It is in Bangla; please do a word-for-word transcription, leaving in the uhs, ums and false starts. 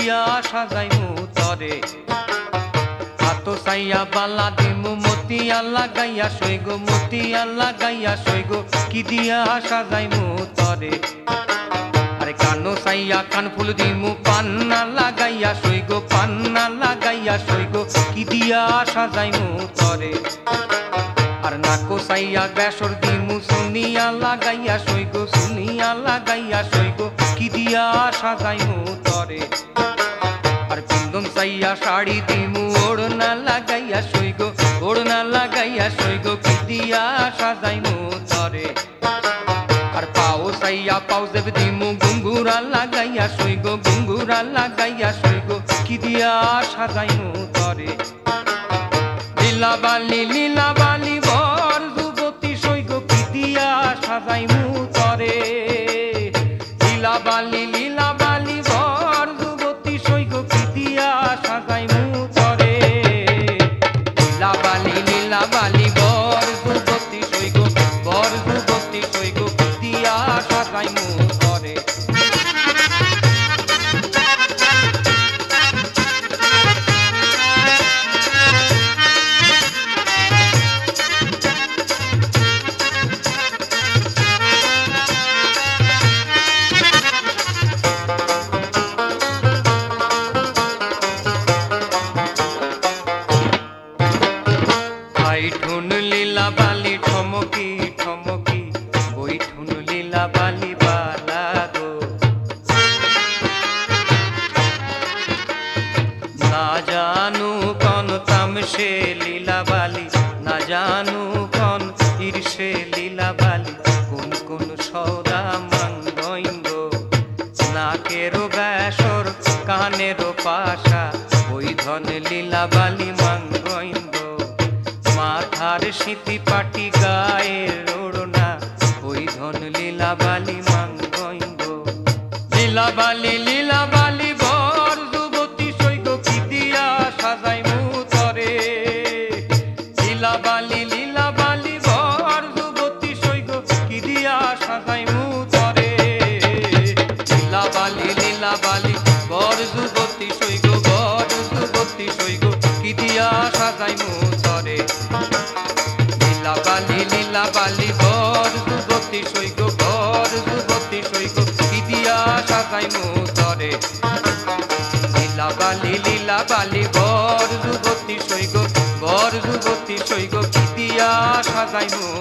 দিয়া সাজাইমু তরে হাতো সাইয়া বালা দিমু মতিয়া লাগাইয়া সইগো মতিয়া লাগাইয়া সইগো কি দিয়া সাজাইমু তরে আরে কানো সাইয়া কান ফুল দিমু পান্না লাগাইয়া সইগো পান্না লাগাইয়া সইগো কি দিয়া সাজাইমু তরে আর নাকো সাইয়া বেসর দিমু সুনিয়া লাগাইয়া সইগো সুনিয়া লাগাইয়া সইগো কি দিয়া সাজাইমু তরে আর পিন্দম সাইয়া শাড়ি দিমু ওড়না লাগাইয়া সইগো ওড়না লাগাইয়া সইগো কি দিয়া সাজাইমু তরে আর পাও সাইয়া পাও দেব দিমু গুঙ্গুরা লাগাইয়া সইগো গুঙ্গুরা লাগাইয়া সইগো কি দিয়া সাজাইমু তরে লীলা বালি লীলা বালি বর যুবতী সইগো কি দিয়া সাজাইমু তরে লীলা বালি লীলা বালি বর যুবতী সইগো কি দিয়া সাজাইমু তরে লীলা বালি লীলা বালি বর যুবতী সইগো বর যুবতী সইগো কি দিয়া সাজাইমু তরে বৈঠুন লীলা বালি ঠমকি ঠমকি বৈঠুন লীলা বালি বালা গো না জানু কন তামসে লীলা বালি না জানু কন ঈর্ষে লীলা বালি কোন কোন সদা মাঙ্গইন্দ নাকেরও বেসর কানেরও পাশা ওই ধন লীলা বালি মাঙ্গইন্দ মাথার স্মৃতি পাটি গায়ের ওড়না ওই ধন লীলা বালি মাঙ্গইন্দ লীলা বালি লীলা বালি বর যুবতী সইগো কি দিয়া সাজাইমু তরে লীলা বালি লীলা বালি বর যুবতী সইগো কি দিয়া সাজাইমু তরে লীলা বালি লীলা বালি বর যুবতী সইগো বর যুবতী সইগো কি দিয়া সাজাইমু তরে লীলা বালি লীলা বালি বর যুবতী সইগো বর যুবতী সইগো কি দিয়া সাজাইমু তরে লীলা বালি লীলা বালি বর যুবতী সইগো বর যুবতী সইগো কি দিয়া সাজাইমু